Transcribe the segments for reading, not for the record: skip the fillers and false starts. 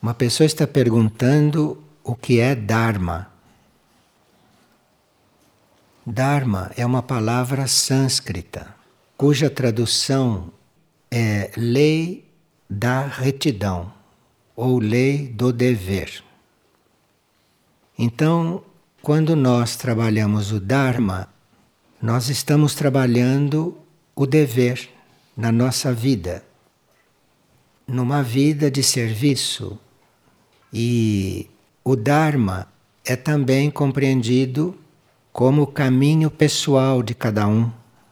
Uma pessoa está perguntando o que é Dharma. Dharma é uma palavra sânscrita, cuja tradução é lei da retidão ou lei do dever. Então, quando nós trabalhamos o Dharma, nós estamos trabalhando o dever na nossa vida, numa vida de serviço. E o Dharma é também compreendido como o caminho pessoal de cada um.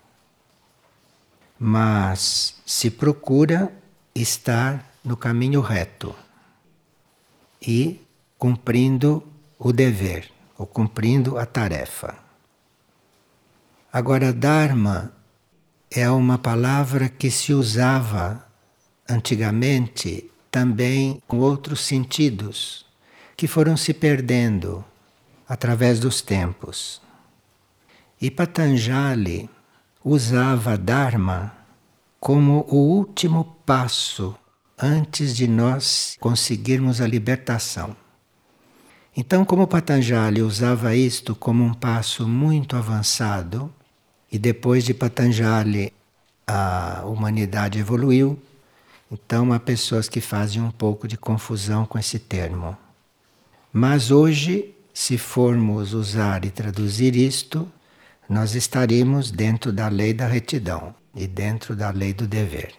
Mas se procura estar no caminho reto e cumprindo o dever, ou cumprindo a tarefa. Agora, Dharma é uma palavra que se usava antigamente também com outros sentidos, que foram se perdendo através dos tempos. E Patanjali usava Dharma como o último passo antes de nós conseguirmos a libertação. Então, como Patanjali usava isto como um passo muito avançado, e depois de Patanjali a humanidade evoluiu, então há pessoas que fazem um pouco de confusão com esse termo. Mas hoje, se formos usar e traduzir isto, nós estaríamos dentro da lei da retidão e dentro da lei do dever.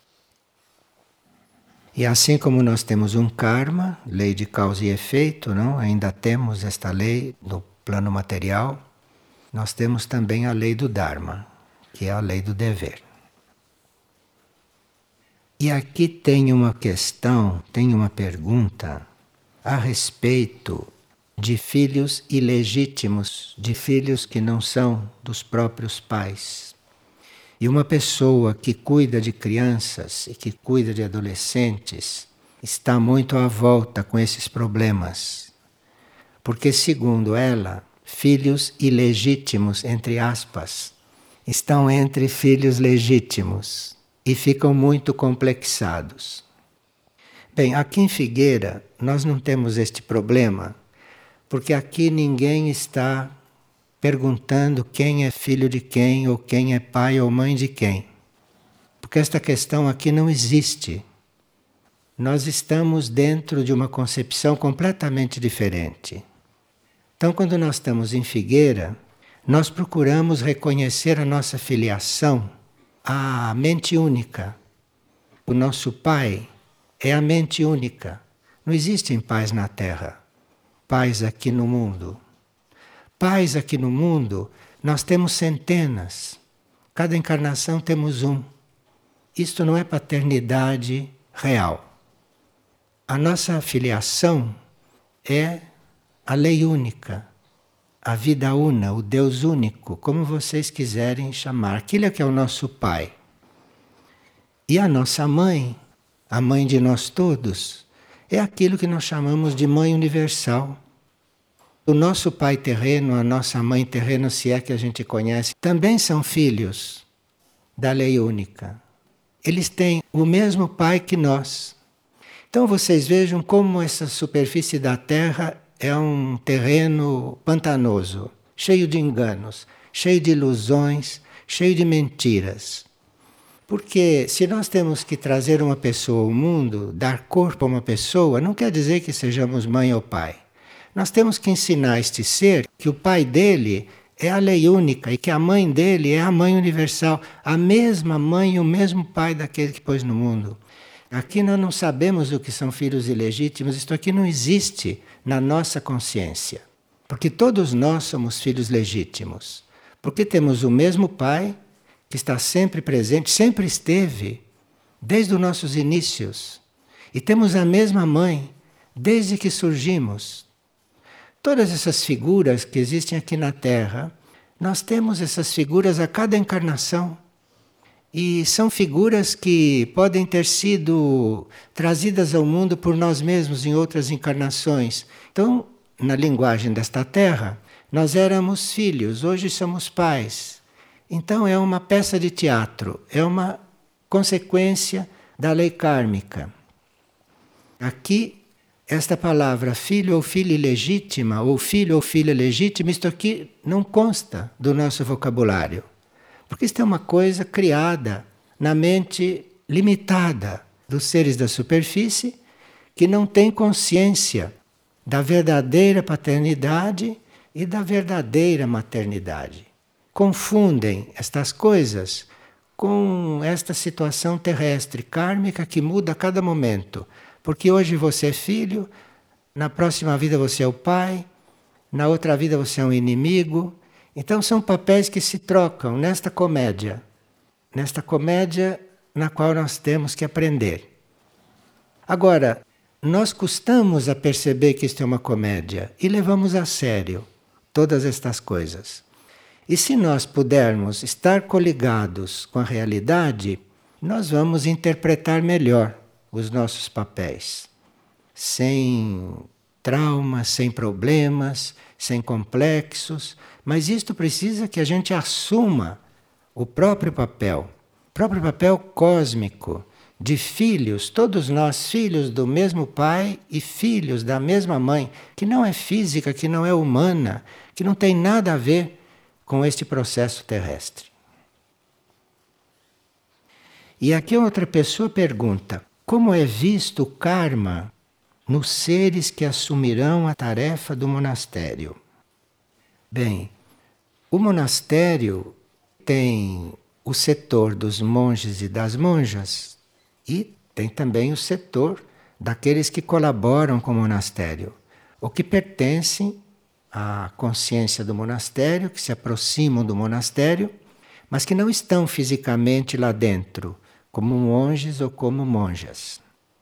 E assim como nós temos um karma, lei de causa e efeito, não? Ainda temos esta lei no plano material, nós temos também a lei do Dharma, que é a lei do dever. E aqui tem uma questão, tem uma pergunta a respeito de filhos ilegítimos, de filhos que não são dos próprios pais. E uma pessoa que cuida de crianças e que cuida de adolescentes está muito à volta com esses problemas. Porque, segundo ela, filhos ilegítimos, entre aspas, estão entre filhos legítimos e ficam muito complexados. Bem, aqui em Figueira nós não temos este problema, porque aqui ninguém está perguntando quem é filho de quem, ou quem é pai ou mãe de quem. Porque esta questão aqui não existe. Nós estamos dentro de uma concepção completamente diferente. Então, quando nós estamos em Figueira, nós procuramos reconhecer a nossa filiação à mente única. O nosso pai é a mente única. Não existem pais na Terra, pais aqui no mundo. Pais aqui no mundo, nós temos centenas. Cada encarnação temos um. Isto não é paternidade real. A nossa filiação é a lei única, a vida una, o Deus único, como vocês quiserem chamar. Aquilo é que é o nosso pai. E a nossa mãe, a mãe de nós todos, é aquilo que nós chamamos de mãe universal. O nosso pai terreno, a nossa mãe terrena, se é que a gente conhece, também são filhos da lei única. Eles têm o mesmo pai que nós. Então vocês vejam como essa superfície da Terra é um terreno pantanoso, cheio de enganos, cheio de ilusões, cheio de mentiras. Porque se nós temos que trazer uma pessoa ao mundo, dar corpo a uma pessoa, não quer dizer que sejamos mãe ou pai. Nós temos que ensinar a este ser que o pai dele é a lei única e que a mãe dele é a mãe universal, a mesma mãe e o mesmo pai daquele que pôs no mundo. Aqui nós não sabemos o que são filhos ilegítimos, isto aqui não existe na nossa consciência. Porque todos nós somos filhos legítimos. Porque temos o mesmo pai que está sempre presente, sempre esteve, desde os nossos inícios. E temos a mesma mãe, desde que surgimos. Todas essas figuras que existem aqui na Terra, nós temos essas figuras a cada encarnação. E são figuras que podem ter sido trazidas ao mundo por nós mesmos em outras encarnações. Então, na linguagem desta Terra, nós éramos filhos, hoje somos pais. Então é uma peça de teatro, é uma consequência da lei kármica. Aqui esta palavra filho ou filha ilegítima, ou filho ou filha legítima, isto aqui não consta do nosso vocabulário. Porque isto é uma coisa criada na mente limitada dos seres da superfície que não têm consciência da verdadeira paternidade e da verdadeira maternidade. Confundem estas coisas com esta situação terrestre, kármica, que muda a cada momento. Porque hoje você é filho, na próxima vida você é o pai, na outra vida você é um inimigo. Então são papéis que se trocam nesta comédia na qual nós temos que aprender. Agora, nós custamos a perceber que isto é uma comédia e levamos a sério todas estas coisas. E se nós pudermos estar coligados com a realidade, nós vamos interpretar melhor os nossos papéis, sem traumas, sem problemas, sem complexos, mas isto precisa que a gente assuma o próprio papel cósmico de filhos, todos nós filhos do mesmo pai e filhos da mesma mãe, que não é física, que não é humana, que não tem nada a ver com este processo terrestre. E aqui outra pessoa pergunta: como é visto o karma nos seres que assumirão a tarefa do monastério? Bem, o monastério tem o setor dos monges e das monjas e tem também o setor daqueles que colaboram com o monastério, ou que pertencem à consciência do monastério, que se aproximam do monastério, mas que não estão fisicamente lá dentro, como monges ou como monjas.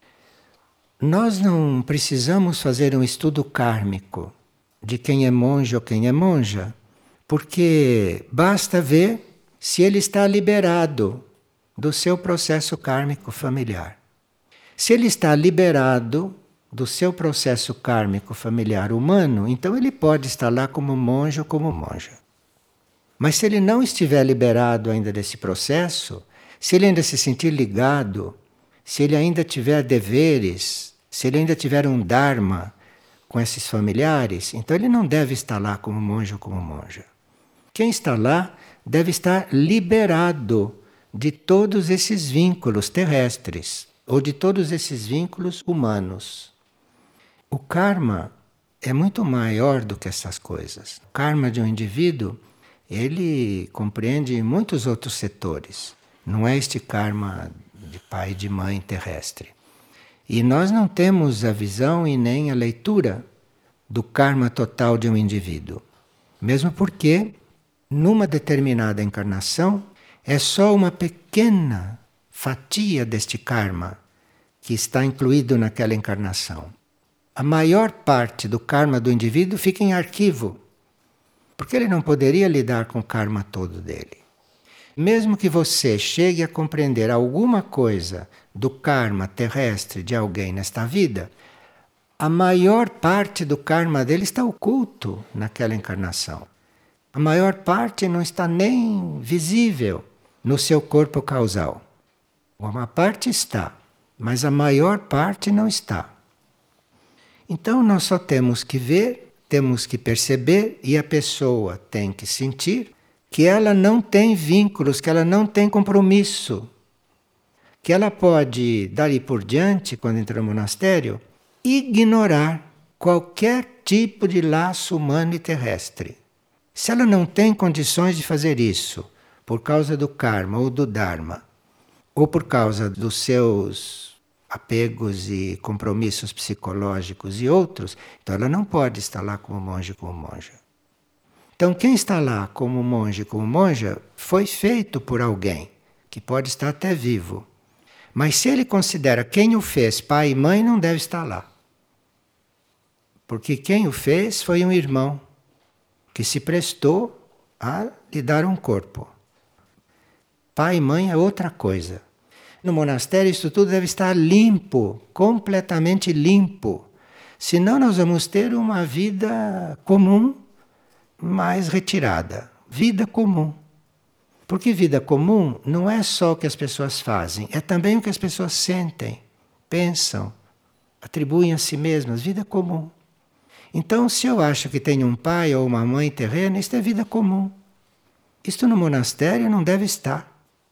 Nós não precisamos fazer um estudo kármico de quem é monge ou quem é monja, porque basta ver se ele está liberado do seu processo kármico familiar. Se ele está liberado do seu processo kármico familiar humano, então ele pode estar lá como monge ou como monja. Mas se ele não estiver liberado ainda desse processo, se ele ainda se sentir ligado, se ele ainda tiver deveres, se ele ainda tiver um dharma com esses familiares, então ele não deve estar lá como monge ou como monja. Quem está lá deve estar liberado de todos esses vínculos terrestres ou de todos esses vínculos humanos. O karma é muito maior do que essas coisas. O karma de um indivíduo, ele compreende muitos outros setores. Não é este karma de pai e de mãe terrestre. E nós não temos a visão e nem a leitura do karma total de um indivíduo. Mesmo porque, numa determinada encarnação, é só uma pequena fatia deste karma que está incluído naquela encarnação. A maior parte do karma do indivíduo fica em arquivo, porque ele não poderia lidar com o karma todo dele. Mesmo que você chegue a compreender alguma coisa do karma terrestre de alguém nesta vida, a maior parte do karma dele está oculto naquela encarnação. A maior parte não está nem visível no seu corpo causal. Uma parte está, mas a maior parte não está. Então nós só temos que ver, temos que perceber, e a pessoa tem que sentir que ela não tem vínculos, que ela não tem compromisso, que ela pode, dali por diante, quando entra no monastério, ignorar qualquer tipo de laço humano e terrestre. Se ela não tem condições de fazer isso, por causa do karma ou do dharma, ou por causa dos seus apegos e compromissos psicológicos e outros, então ela não pode estar lá como monge, como monja. Então quem está lá como monge, como monja, foi feito por alguém, que pode estar até vivo. Mas se ele considera quem o fez, pai e mãe, não deve estar lá. Porque quem o fez foi um irmão, que se prestou a lhe dar um corpo. Pai e mãe é outra coisa. No monastério isso tudo deve estar limpo, completamente limpo. Senão nós vamos ter uma vida comum, mais retirada. Vida comum. Porque vida comum não é só o que as pessoas fazem, é também o que as pessoas sentem, pensam, atribuem a si mesmas vida comum. Então, se eu acho que tenho um pai ou uma mãe terrena, isto é vida comum. Isto no monastério não deve estar.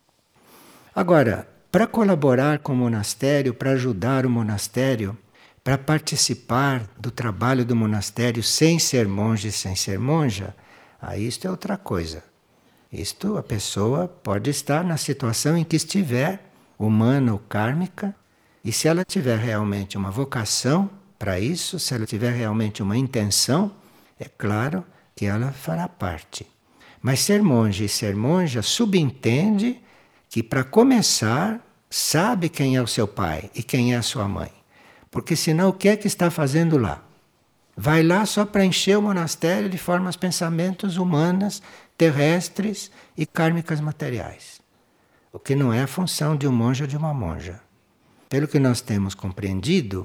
Agora, para colaborar com o monastério, para ajudar o monastério, para participar do trabalho do monastério sem ser monge, sem ser monja, aí isto é outra coisa. Isto a pessoa pode estar na situação em que estiver, humana ou kármica, e se ela tiver realmente uma vocação para isso, se ela tiver realmente uma intenção, é claro que ela fará parte. Mas ser monge e ser monja subentende que, para começar, sabe quem é o seu pai e quem é a sua mãe. Porque senão o que é que está fazendo lá? Vai lá só para encher o monastério de formas pensamentos humanas, terrestres e kármicas materiais. O que não é a função de um monge ou de uma monja. Pelo que nós temos compreendido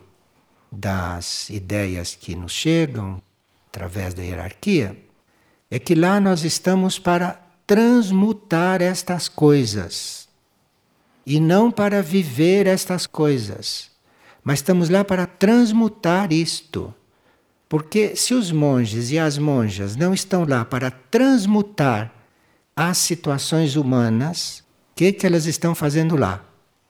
das ideias que nos chegam através da hierarquia, é que lá nós estamos para transmutar estas coisas e não para viver estas coisas, mas estamos lá para transmutar isto. Porque se os monges e as monjas não estão lá para transmutar as situações humanas, o que elas estão fazendo lá?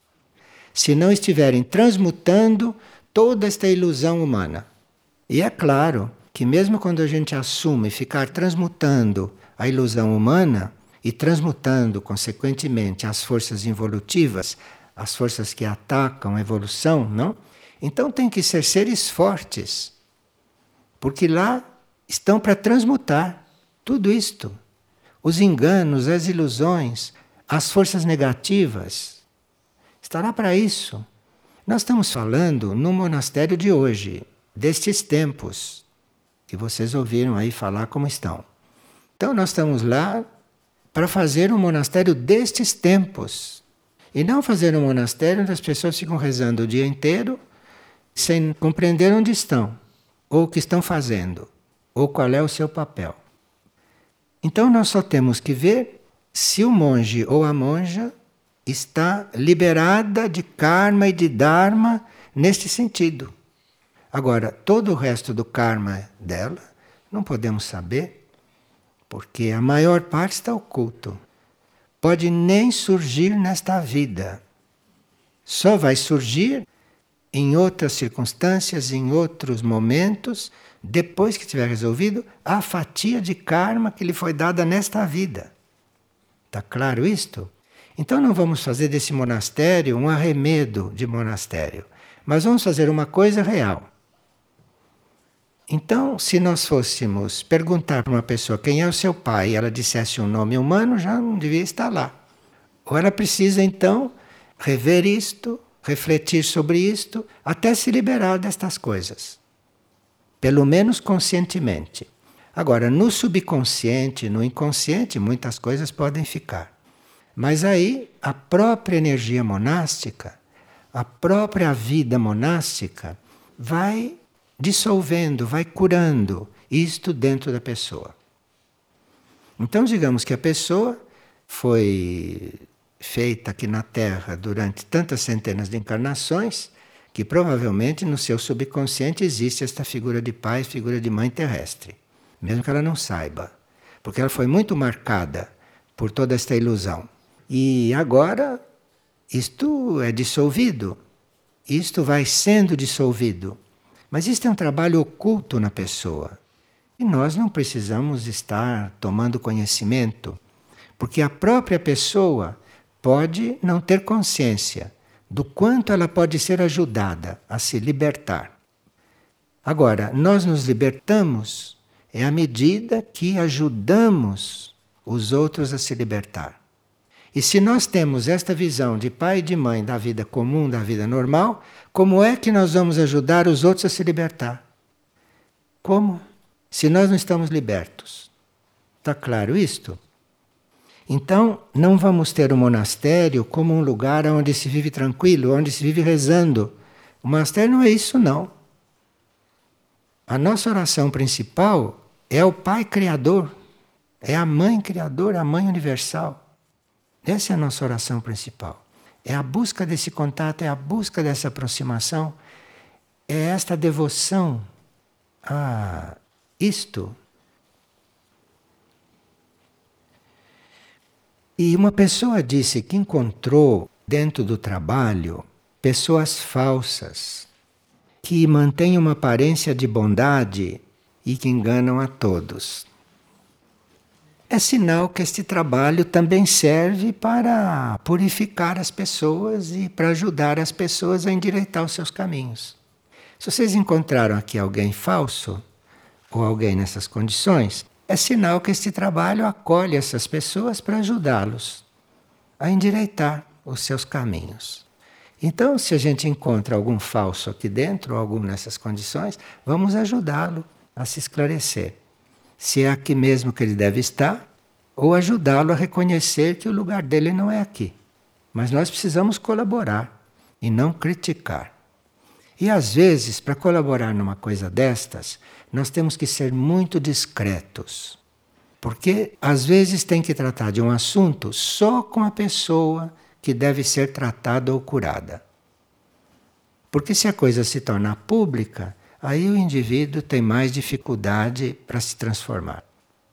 Se não estiverem transmutando toda esta ilusão humana. E é claro que mesmo quando a gente assume ficar transmutando a ilusão humana e transmutando, consequentemente, as forças involutivas, as forças que atacam a evolução, não? Então tem que ser seres fortes, porque lá estão para transmutar tudo isto. Os enganos, as ilusões, as forças negativas. Estará para isso. Nós estamos falando no monastério de hoje, destes tempos, que vocês ouviram aí falar como estão. Então nós estamos lá para fazer um monastério destes tempos. E não fazer um monastério onde as pessoas ficam rezando o dia inteiro sem compreender onde estão, ou o que estão fazendo, ou qual é o seu papel. Então nós só temos que ver se o monge ou a monja está liberada de karma e de dharma neste sentido. Agora, todo o resto do karma dela não podemos saber, porque a maior parte está oculto. Pode nem surgir nesta vida. Só vai surgir em outras circunstâncias, em outros momentos, depois que tiver resolvido a fatia de karma que lhe foi dada nesta vida. Está claro isto? Então não vamos fazer desse monastério um arremedo de monastério, mas vamos fazer uma coisa real. Então, se nós fôssemos perguntar para uma pessoa quem é o seu pai e ela dissesse um nome humano, já não devia estar lá. Ou ela precisa então rever isto, refletir sobre isto, até se liberar destas coisas. Pelo menos conscientemente. Agora, no subconsciente, no inconsciente, muitas coisas podem ficar. Mas aí, a própria energia monástica, a própria vida monástica, vai dissolvendo, vai curando isto dentro da pessoa. Então, digamos que a pessoa foi feita aqui na Terra durante tantas centenas de encarnações, que provavelmente no seu subconsciente existe esta figura de pai, figura de mãe terrestre, mesmo que ela não saiba, porque ela foi muito marcada por toda esta ilusão. E agora isto é dissolvido, isto vai sendo dissolvido. Mas isto é um trabalho oculto na pessoa. E nós não precisamos estar tomando conhecimento, porque a própria pessoa pode não ter consciência do quanto ela pode ser ajudada a se libertar. Agora, nós nos libertamos à medida que ajudamos os outros a se libertar. E se nós temos esta visão de pai e de mãe da vida comum, da vida normal, como é que nós vamos ajudar os outros a se libertar? Como? Se nós não estamos libertos. Está claro isto? Então, não vamos ter o monastério como um lugar onde se vive tranquilo, onde se vive rezando. O monastério não é isso, não. A nossa oração principal é o Pai Criador, é a Mãe Criadora, a Mãe Universal. Essa é a nossa oração principal. É a busca desse contato, é a busca dessa aproximação. é esta devoção a isto. E uma pessoa disse que encontrou dentro do trabalho pessoas falsas, que mantêm uma aparência de bondade e que enganam a todos. É sinal que este trabalho também serve para purificar as pessoas e para ajudar as pessoas a endireitar os seus caminhos. Se vocês encontraram aqui alguém falso, ou alguém nessas condições, é sinal que este trabalho acolhe essas pessoas para ajudá-los a endireitar os seus caminhos. Então, se a gente encontra algum falso aqui dentro, ou algum nessas condições, vamos ajudá-lo a se esclarecer. Se é aqui mesmo que ele deve estar, ou ajudá-lo a reconhecer que o lugar dele não é aqui. Mas nós precisamos colaborar e não criticar. E às vezes, para colaborar numa coisa destas, nós temos que ser muito discretos. Porque às vezes tem que tratar de um assunto só com a pessoa que deve ser tratada ou curada. Porque se a coisa se torna pública, aí o indivíduo tem mais dificuldade para se transformar.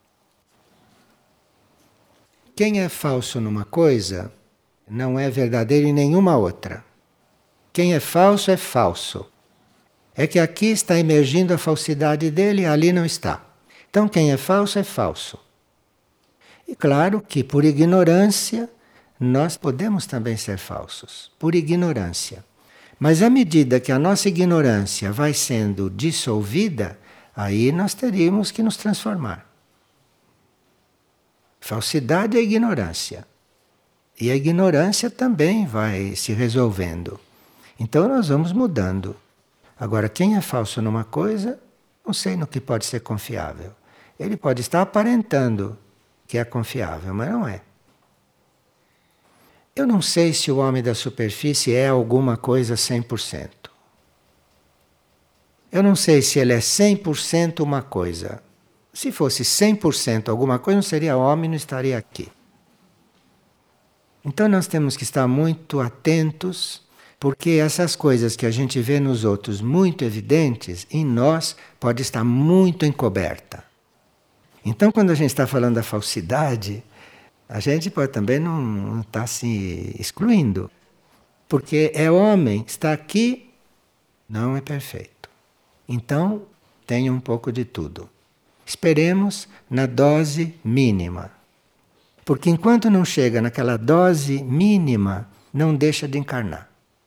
Quem é falso numa coisa não é verdadeiro em nenhuma outra. Quem é falso é falso. É que aqui está emergindo a falsidade dele e ali não está. Então quem é falso é falso. E claro que por ignorância nós podemos também ser falsos. Por ignorância. Mas à medida que a nossa ignorância vai sendo dissolvida, aí nós teríamos que nos transformar. Falsidade é ignorância. E a ignorância também vai se resolvendo. Então nós vamos mudando. Agora, quem é falso numa coisa, não sei no que pode ser confiável. Ele pode estar aparentando que é confiável, mas não é. Eu não sei se o homem da superfície é alguma coisa 100%. Eu não sei se ele é 100% uma coisa. Se fosse 100% alguma coisa, não seria homem, não estaria aqui. Então nós temos que estar muito atentos, porque essas coisas que a gente vê nos outros muito evidentes, em nós pode estar muito encoberta. Então quando a gente está falando da falsidade, a gente pode também não estar se excluindo. Porque é homem, está aqui, não é perfeito. Então tem um pouco de tudo. Esperemos na dose mínima. Porque enquanto não chega naquela dose mínima, não deixa de encarnar.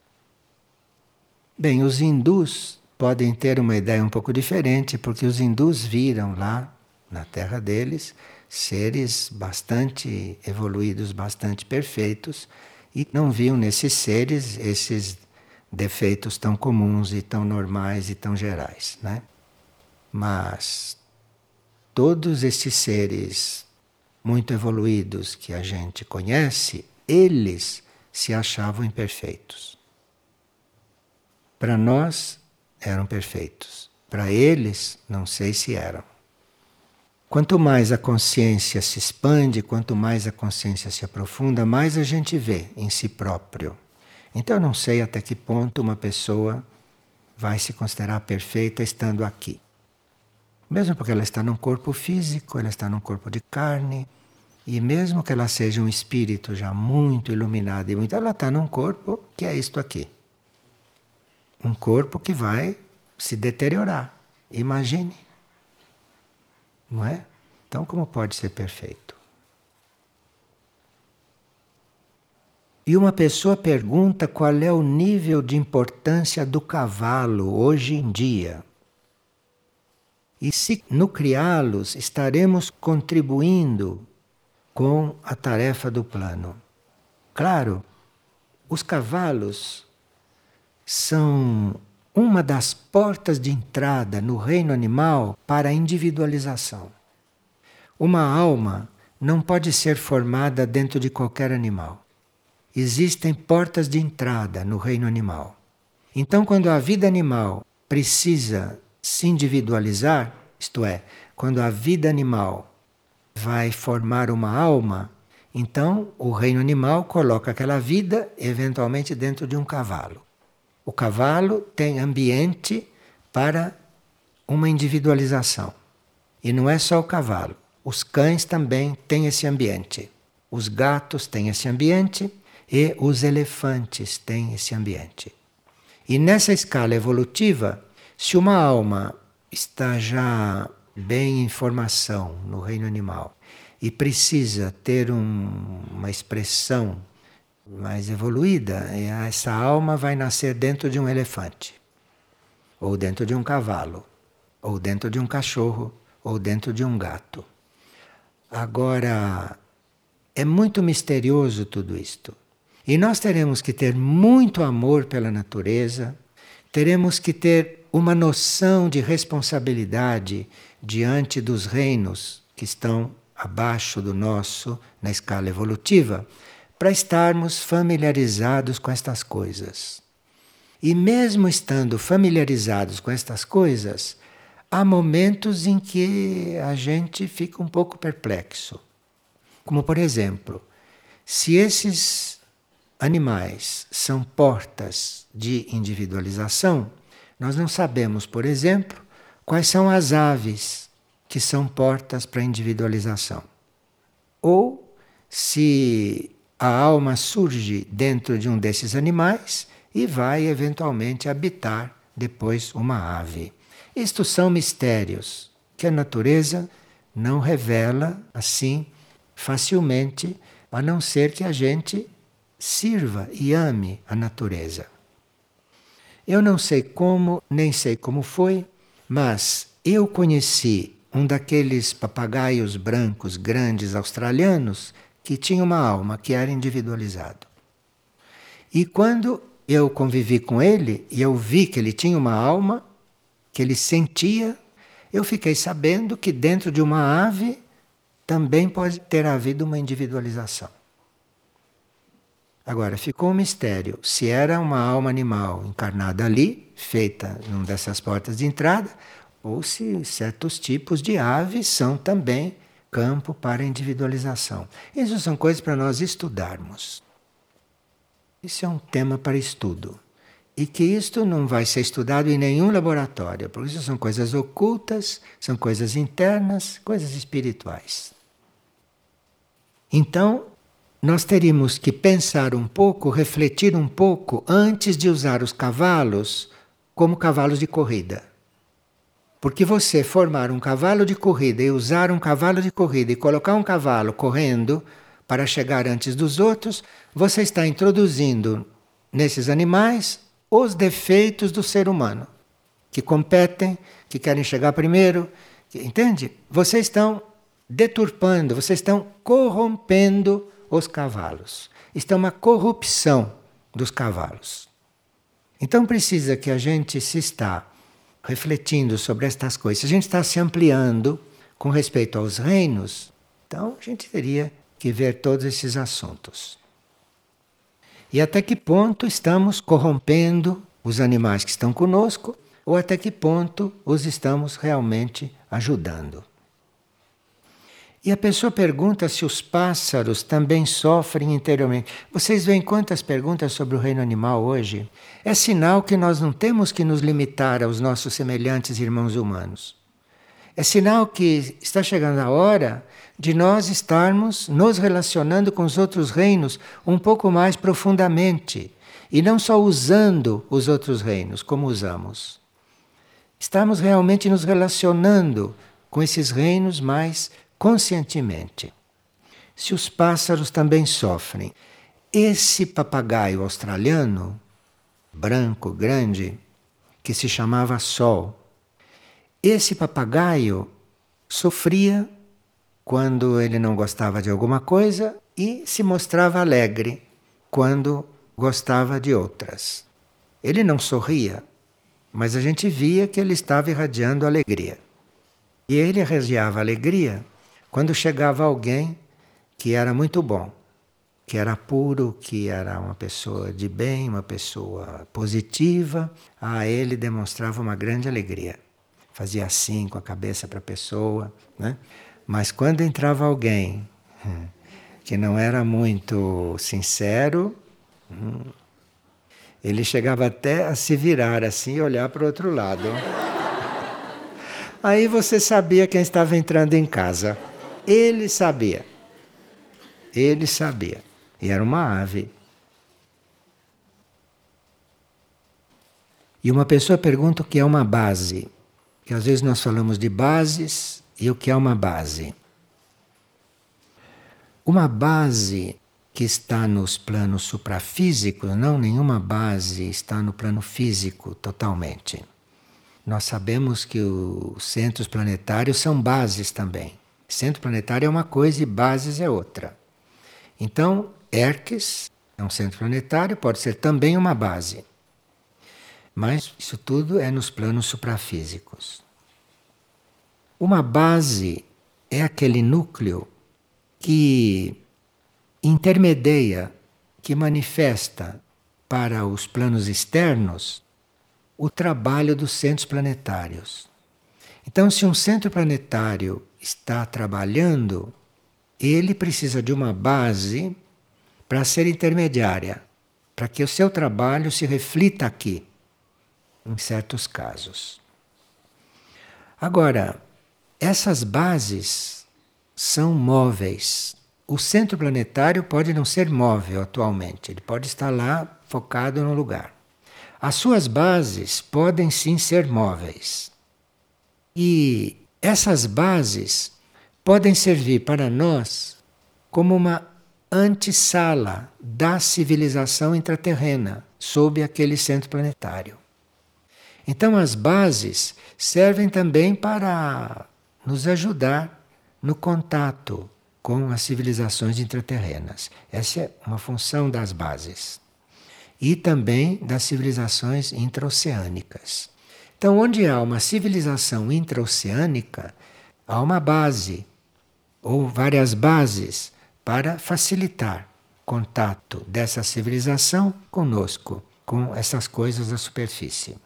Bem, os hindus podem ter uma ideia um pouco diferente, porque os hindus viram lá, na terra deles, seres bastante evoluídos, bastante perfeitos, e não viam nesses seres esses defeitos tão comuns e tão normais e tão gerais, né? Mas todos estes seres muito evoluídos que a gente conhece, eles se achavam imperfeitos. Para nós, eram perfeitos. Para eles, não sei se eram. Quanto mais a consciência se expande, quanto mais a consciência se aprofunda, mais a gente vê em si próprio. Então eu não sei até que ponto uma pessoa vai se considerar perfeita estando aqui. Mesmo porque ela está num corpo físico, ela está num corpo de carne, e mesmo que ela seja um espírito já muito iluminado e muito, ela está num corpo que é isto aqui. Um corpo que vai se deteriorar. Imagine. Não é? Então como pode ser perfeito? E uma pessoa pergunta qual é o nível de importância do cavalo hoje em dia. E se no criá-los estaremos contribuindo com a tarefa do plano. Claro, os cavalos são uma das portas de entrada no reino animal para a individualização. Uma alma não pode ser formada dentro de qualquer animal. Existem portas de entrada no reino animal. Então, quando a vida animal precisa se individualizar, isto é, quando a vida animal vai formar uma alma, então o reino animal coloca aquela vida eventualmente dentro de um cavalo. O cavalo tem ambiente para uma individualização. E não é só o cavalo. Os cães também têm esse ambiente. Os gatos têm esse ambiente e os elefantes têm esse ambiente. E nessa escala evolutiva, se uma alma está já bem em formação no reino animal e precisa ter uma expressão mais evoluída, essa alma vai nascer dentro de um elefante, ou dentro de um cavalo, ou dentro de um cachorro, ou dentro de um gato. Agora, é muito misterioso tudo isto. E nós teremos que ter muito amor pela natureza, teremos que ter uma noção de responsabilidade diante dos reinos que estão abaixo do nosso na escala evolutiva, para estarmos familiarizados com estas coisas. E mesmo estando familiarizados com estas coisas, há momentos em que a gente fica um pouco perplexo. Como, por exemplo, se esses animais são portas de individualização, nós não sabemos, por exemplo, quais são as aves que são portas para a individualização. Ou se a alma surge dentro de um desses animais e vai eventualmente habitar depois uma ave. Isto são mistérios que a natureza não revela assim facilmente, a não ser que a gente sirva e ame a natureza. Eu não sei como, nem sei como foi, mas eu conheci um daqueles papagaios brancos grandes australianos que tinha uma alma que era individualizado. E quando eu convivi com ele e eu vi que ele tinha uma alma, que ele sentia, eu fiquei sabendo que dentro de uma ave também pode ter havido uma individualização. Agora, ficou um mistério se era uma alma animal encarnada ali, feita numa dessas portas de entrada, ou se certos tipos de aves são também campo para individualização. Isso são coisas para nós estudarmos. Isso é um tema para estudo. E que isto não vai ser estudado em nenhum laboratório, porque isso são coisas ocultas, são coisas internas, coisas espirituais. Então, nós teríamos que pensar um pouco, refletir um pouco, antes de usar os cavalos como cavalos de corrida. Porque você formar um cavalo de corrida e usar um cavalo de corrida e colocar um cavalo correndo para chegar antes dos outros, você está introduzindo nesses animais os defeitos do ser humano, que competem, que querem chegar primeiro, entende? Vocês estão deturpando, vocês estão corrompendo os cavalos. Isto é uma corrupção dos cavalos. Então precisa que a gente se está refletindo sobre estas coisas. Se a gente está se ampliando com respeito aos reinos, então a gente teria que ver todos esses assuntos. E até que ponto estamos corrompendo os animais que estão conosco, ou até que ponto os estamos realmente ajudando. E a pessoa pergunta se os pássaros também sofrem interiormente. Vocês veem quantas perguntas sobre o reino animal hoje? É sinal que nós não temos que nos limitar aos nossos semelhantes irmãos humanos. É sinal que está chegando a hora de nós estarmos nos relacionando com os outros reinos um pouco mais profundamente. E não só usando os outros reinos como usamos. Estamos realmente nos relacionando com esses reinos mais conscientemente. Se os pássaros também sofrem. Esse papagaio australiano, branco, grande, que se chamava Sol, esse papagaio sofria quando ele não gostava de alguma coisa e se mostrava alegre quando gostava de outras. Ele não sorria, mas a gente via que ele estava irradiando alegria. E ele irradiava alegria quando chegava alguém que era muito bom, que era puro, que era uma pessoa de bem, uma pessoa positiva, a ele demonstrava uma grande alegria. Fazia assim com a cabeça para a pessoa, né? Mas quando entrava alguém que não era muito sincero, Ele chegava até a se virar assim e olhar para o outro lado. Aí você sabia quem estava entrando em casa. Ele sabia. Ele sabia. E era uma ave. E uma pessoa pergunta o que é uma base. Que às vezes nós falamos de bases e o que é uma base. Uma base que está nos planos suprafísicos, não, nenhuma base está no plano físico totalmente. Nós sabemos que os centros planetários são bases também. Centro planetário é uma coisa e bases é outra. Então, Herques é um centro planetário, pode ser também uma base. Mas isso tudo é nos planos suprafísicos. Uma base é aquele núcleo que intermedia, que manifesta para os planos externos o trabalho dos centros planetários. Então, se um centro planetário está trabalhando, ele precisa de uma base para ser intermediária, para que o seu trabalho se reflita aqui, em certos casos. Agora, essas bases são móveis. O centro planetário pode não ser móvel atualmente, ele pode estar lá focado no lugar. As suas bases podem sim ser móveis. E essas bases podem servir para nós como uma antessala da civilização intraterrena sob aquele centro planetário. Então as bases servem também para nos ajudar no contato com as civilizações intraterrenas. Essa é uma função das bases. E também das civilizações intraoceânicas. Então, onde há uma civilização intraoceânica, há uma base, ou várias bases, para facilitar o contato dessa civilização conosco, com essas coisas da superfície.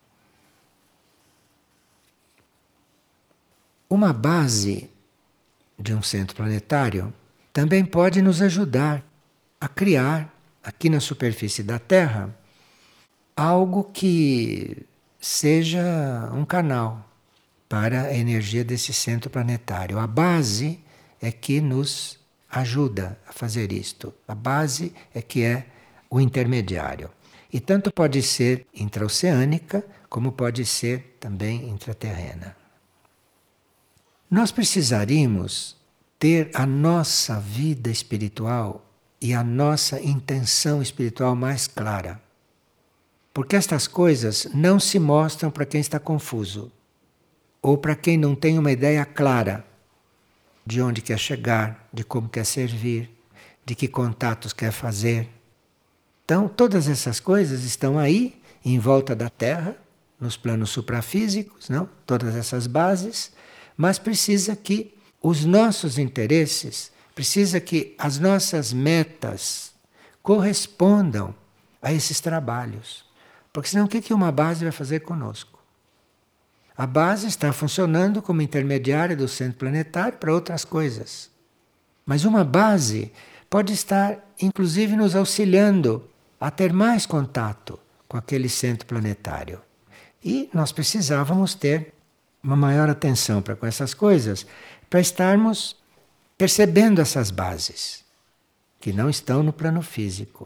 Uma base de um centro planetário também pode nos ajudar a criar, aqui na superfície da Terra, algo que seja um canal para a energia desse centro planetário. A base é que nos ajuda a fazer isto. A base é que é o intermediário. E tanto pode ser intraoceânica, como pode ser também intraterrena. Nós precisaríamos ter a nossa vida espiritual e a nossa intenção espiritual mais clara. Porque estas coisas não se mostram para quem está confuso, ou para quem não tem uma ideia clara de onde quer chegar, de como quer servir, de que contatos quer fazer. Então, todas essas coisas estão aí, em volta da Terra, nos planos suprafísicos, não? Todas essas bases. Mas precisa que os nossos interesses, precisa que as nossas metas correspondam a esses trabalhos. Porque senão o que uma base vai fazer conosco? A base está funcionando como intermediária do centro planetário para outras coisas. Mas uma base pode estar, inclusive, nos auxiliando a ter mais contato com aquele centro planetário. E nós precisávamos ter uma maior atenção para com essas coisas, para estarmos percebendo essas bases, que não estão no plano físico.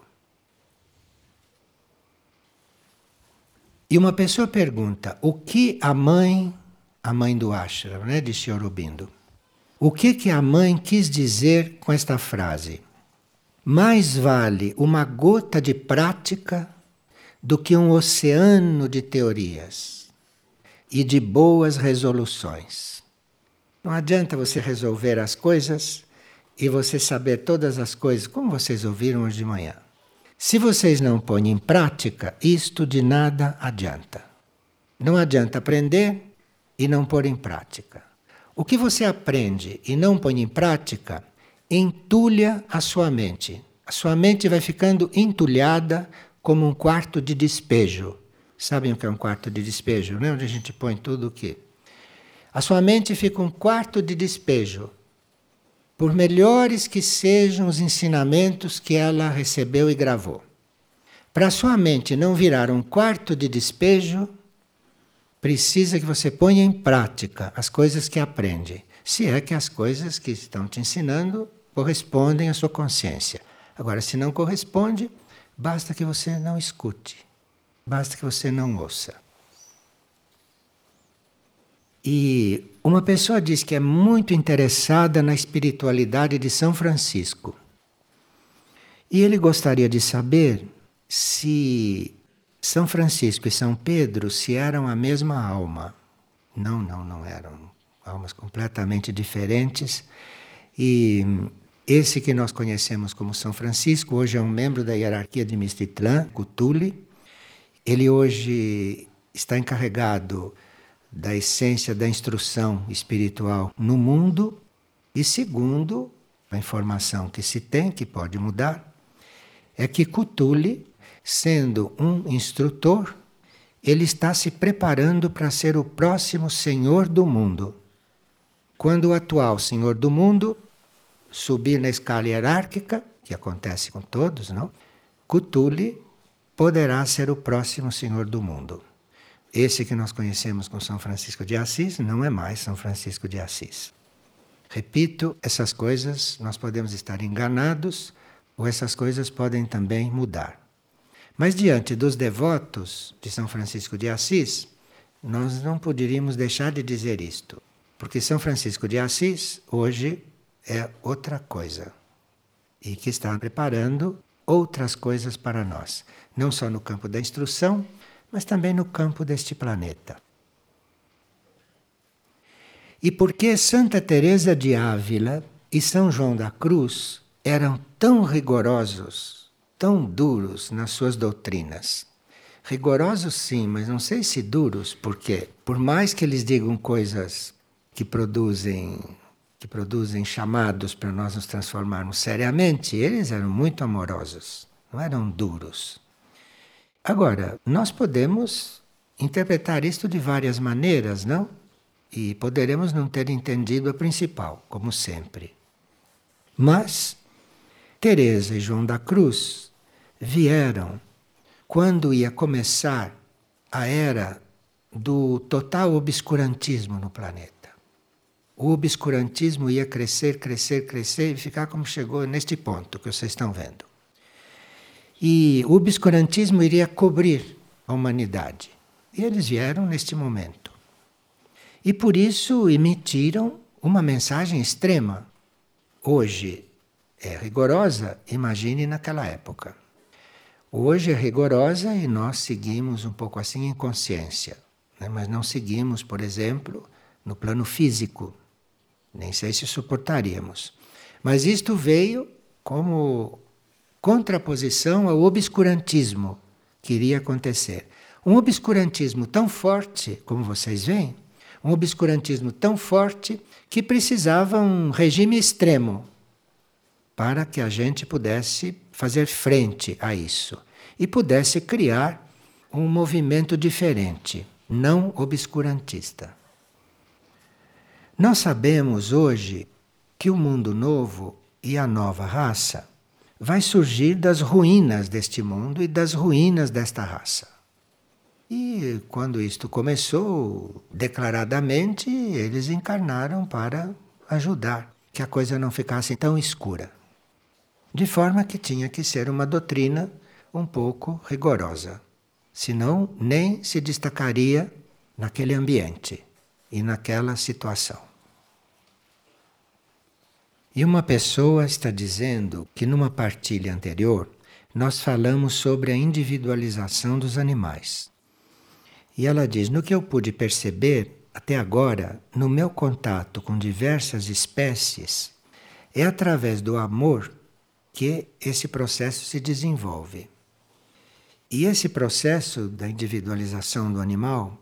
E uma pessoa pergunta, o que a mãe do ashram, né, de Sri Aurobindo, o que a mãe quis dizer com esta frase? Mais vale uma gota de prática do que um oceano de teorias e de boas resoluções. Não adianta você resolver as coisas e você saber todas as coisas, como vocês ouviram hoje de manhã. Se vocês não põem em prática, isto de nada adianta. Não adianta aprender e não pôr em prática. O que você aprende e não põe em prática, entulha a sua mente. A sua mente vai ficando entulhada como um quarto de despejo. Sabem o que é um quarto de despejo, né? Onde a gente põe tudo o quê? A sua mente fica um quarto de despejo. Por melhores que sejam os ensinamentos que ela recebeu e gravou. Para sua mente não virar um quarto de despejo, precisa que você ponha em prática as coisas que aprende. Se é que as coisas que estão te ensinando correspondem à sua consciência. Agora, se não corresponde, basta que você não escute, basta que você não ouça. E uma pessoa diz que é muito interessada na espiritualidade de São Francisco. E ele gostaria de saber se São Francisco e São Pedro se eram a mesma alma. Não eram. Almas completamente diferentes. E esse que nós conhecemos como São Francisco, hoje é um membro da hierarquia de Mistitlã, Cutuli. Ele hoje está encarregado da essência da instrução espiritual no mundo. E segundo a informação que se tem, que pode mudar, é que Cutuli, sendo um instrutor, ele está se preparando para ser o próximo Senhor do mundo. Quando o atual Senhor do mundo subir na escala hierárquica, que acontece com todos, não? Cutuli poderá ser o próximo Senhor do mundo. Esse que nós conhecemos com São Francisco de Assis não é mais São Francisco de Assis. Repito, essas coisas nós podemos estar enganados ou essas coisas podem também mudar. Mas diante dos devotos de São Francisco de Assis, nós não poderíamos deixar de dizer isto. Porque São Francisco de Assis, hoje, é outra coisa. E que está preparando outras coisas para nós. Não só no campo da instrução, mas também no campo deste planeta. E por que Santa Teresa de Ávila e São João da Cruz eram tão rigorosos, tão duros nas suas doutrinas? Rigorosos sim, mas não sei se duros, porque por mais que eles digam coisas que produzem chamados para nós nos transformarmos seriamente, eles eram muito amorosos, não eram duros. Agora, nós podemos interpretar isto de várias maneiras, não? E poderemos não ter entendido a principal, como sempre. Mas Teresa e João da Cruz vieram quando ia começar a era do total obscurantismo no planeta. O obscurantismo ia crescer e ficar como chegou neste ponto que vocês estão vendo. E o obscurantismo iria cobrir a humanidade. E eles vieram neste momento. E por isso emitiram uma mensagem extrema. Hoje é rigorosa, imagine naquela época. Hoje é rigorosa e nós seguimos um pouco assim em consciência, né? Mas não seguimos, por exemplo, no plano físico. Nem sei se suportaríamos. Mas isto veio como contraposição ao obscurantismo que iria acontecer. Um obscurantismo tão forte, como vocês veem, um obscurantismo tão forte que precisava um regime extremo para que a gente pudesse fazer frente a isso e pudesse criar um movimento diferente, não obscurantista. Nós sabemos hoje que o mundo novo e a nova raça vai surgir das ruínas deste mundo e das ruínas desta raça. E quando isto começou, declaradamente, eles encarnaram para ajudar que a coisa não ficasse tão escura. De forma que tinha que ser uma doutrina um pouco rigorosa. Senão, nem se destacaria naquele ambiente e naquela situação. E uma pessoa está dizendo que numa partilha anterior nós falamos sobre a individualização dos animais. E ela diz, no que eu pude perceber até agora, no meu contato com diversas espécies, é através do amor que esse processo se desenvolve. E esse processo da individualização do animal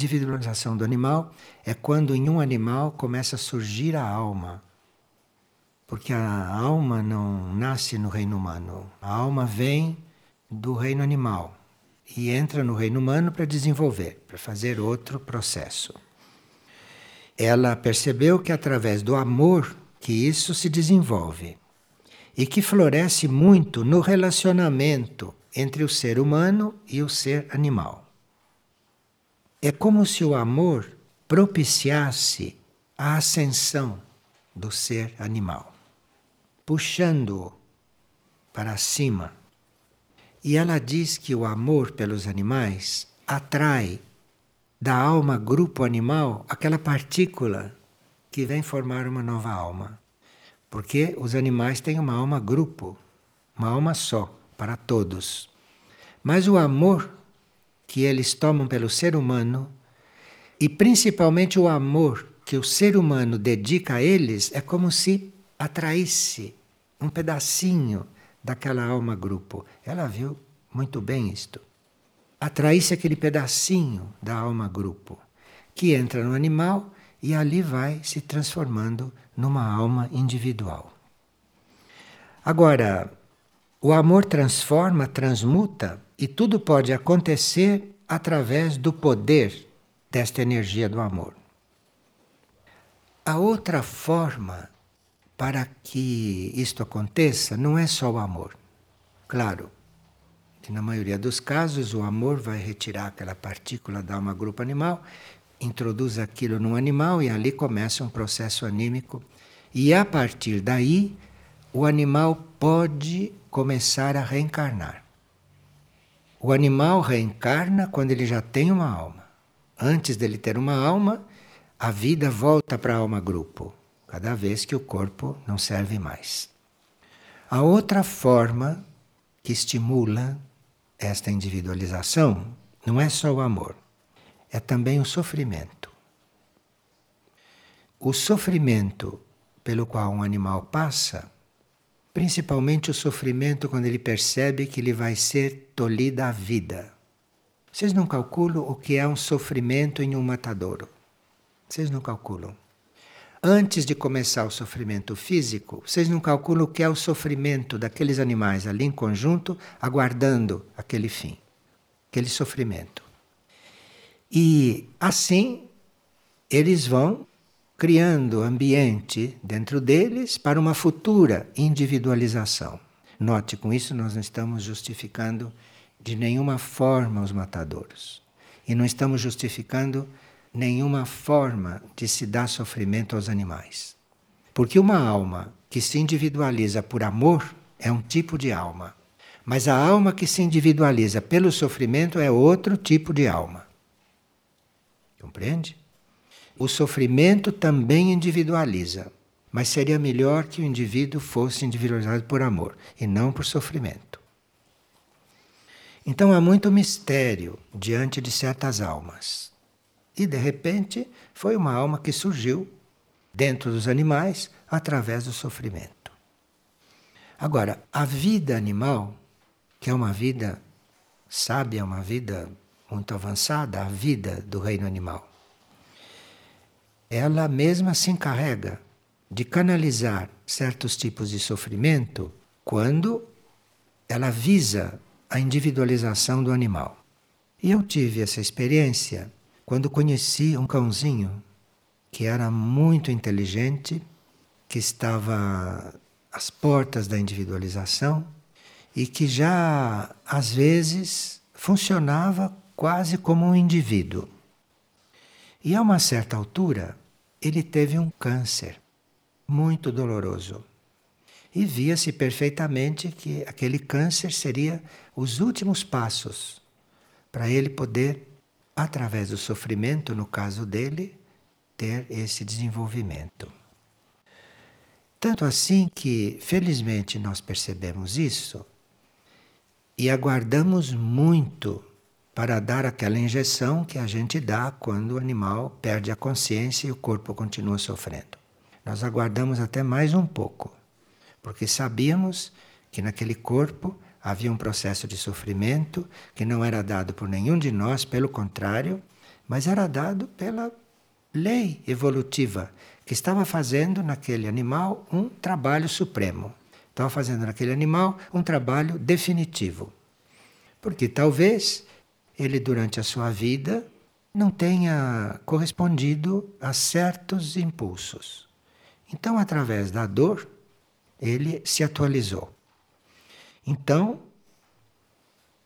é quando em um animal começa a surgir a alma. Porque a alma não nasce no reino humano. A alma vem do reino animal e entra no reino humano para desenvolver, para fazer outro processo. Ela percebeu que através do amor que isso se desenvolve e que floresce muito no relacionamento entre o ser humano e o ser animal. É como se o amor propiciasse a ascensão do ser animal, puxando-o para cima. E ela diz que o amor pelos animais atrai da alma grupo animal aquela partícula que vem formar uma nova alma. Porque os animais têm uma alma grupo, uma alma só, para todos. Mas o amor que eles tomam pelo ser humano, e principalmente o amor que o ser humano dedica a eles, é como se atraísse um pedacinho daquela alma grupo. Ela viu muito bem isto. Atraísse aquele pedacinho da alma grupo, que entra no animal e ali vai se transformando numa alma individual. Agora, o amor transforma, transmuta, e tudo pode acontecer através do poder desta energia do amor. A outra forma para que isto aconteça não é só o amor. Claro, que na maioria dos casos o amor vai retirar aquela partícula da alma grupo animal, introduz aquilo num animal e ali começa um processo anímico. E a partir daí, o animal pode começar a reencarnar. O animal reencarna quando ele já tem uma alma. Antes dele ter uma alma, a vida volta para a alma grupo, cada vez que o corpo não serve mais. A outra forma que estimula esta individualização não é só o amor, é também o sofrimento. O sofrimento pelo qual um animal passa, principalmente o sofrimento quando ele percebe que ele vai ser tolhido à vida. Vocês não calculam o que é um sofrimento em um matadouro. Vocês não calculam. Antes de começar o sofrimento físico, vocês não calculam o que é o sofrimento daqueles animais ali em conjunto, aguardando aquele fim, aquele sofrimento. E assim, eles vão criando ambiente dentro deles para uma futura individualização. Note, com isso nós não estamos justificando de nenhuma forma os matadouros. E não estamos justificando nenhuma forma de se dar sofrimento aos animais. Porque uma alma que se individualiza por amor é um tipo de alma. Mas a alma que se individualiza pelo sofrimento é outro tipo de alma. Compreende? O sofrimento também individualiza, mas seria melhor que o indivíduo fosse individualizado por amor e não por sofrimento. Então há muito mistério diante de certas almas. E de repente foi uma alma que surgiu dentro dos animais através do sofrimento. Agora, a vida animal, que é uma vida sábia, uma vida muito avançada, a vida do reino animal, ela mesma se encarrega de canalizar certos tipos de sofrimento quando ela visa a individualização do animal. E eu tive essa experiência quando conheci um cãozinho que era muito inteligente, que estava às portas da individualização e que já, às vezes, funcionava quase como um indivíduo. E a uma certa altura, ele teve um câncer muito doloroso. E via-se perfeitamente que aquele câncer seria os últimos passos para ele poder, através do sofrimento, no caso dele, ter esse desenvolvimento. Tanto assim que, felizmente, nós percebemos isso e aguardamos muito para dar aquela injeção que a gente dá quando o animal perde a consciência e o corpo continua sofrendo. Nós aguardamos até mais um pouco, porque sabíamos que naquele corpo havia um processo de sofrimento que não era dado por nenhum de nós, pelo contrário, mas era dado pela lei evolutiva, que estava fazendo naquele animal um trabalho supremo. Estava fazendo naquele animal um trabalho definitivo. Porque talvez ele, durante a sua vida, não tenha correspondido a certos impulsos. Então, através da dor, ele se atualizou. Então,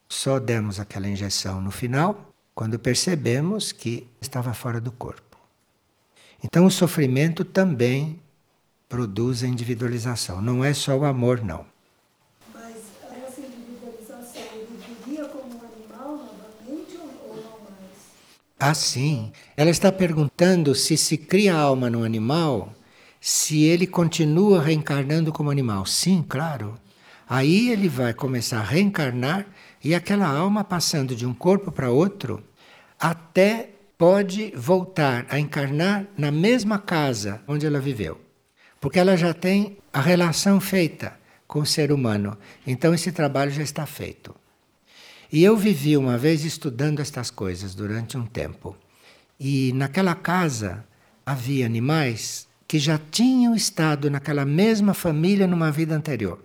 Só demos aquela injeção no final, quando percebemos que estava fora do corpo. Então o sofrimento também produz a individualização, não é só o amor, não. Mas essa individualização, ele viria como um animal novamente ou não mais? Ah, sim. Ela está perguntando se cria alma no animal, se ele continua reencarnando como animal. Sim, claro. Aí ele vai começar a reencarnar e aquela alma passando de um corpo para outro, até pode voltar a encarnar na mesma casa onde ela viveu. Porque ela já tem a relação feita com o ser humano. Então esse trabalho já está feito. E eu vivi uma vez estudando estas coisas durante um tempo. E naquela casa havia animais que já tinham estado naquela mesma família numa vida anterior.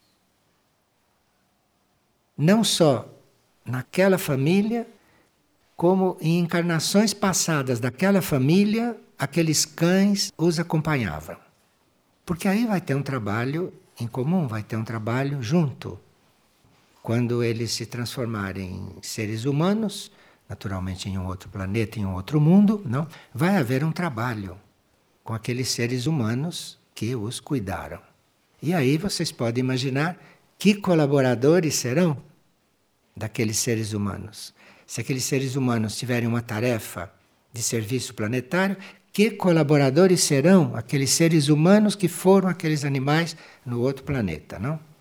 Não só naquela família, como em encarnações passadas daquela família, aqueles cães os acompanhavam. Porque aí vai ter um trabalho em comum, vai ter um trabalho junto. Quando eles se transformarem em seres humanos, naturalmente em um outro planeta, em um outro mundo, não, vai haver um trabalho com aqueles seres humanos que os cuidaram. E aí vocês podem imaginar que colaboradores serão daqueles seres humanos. Se aqueles seres humanos tiverem uma tarefa de serviço planetário, que colaboradores serão aqueles seres humanos que foram aqueles animais no outro planeta, não?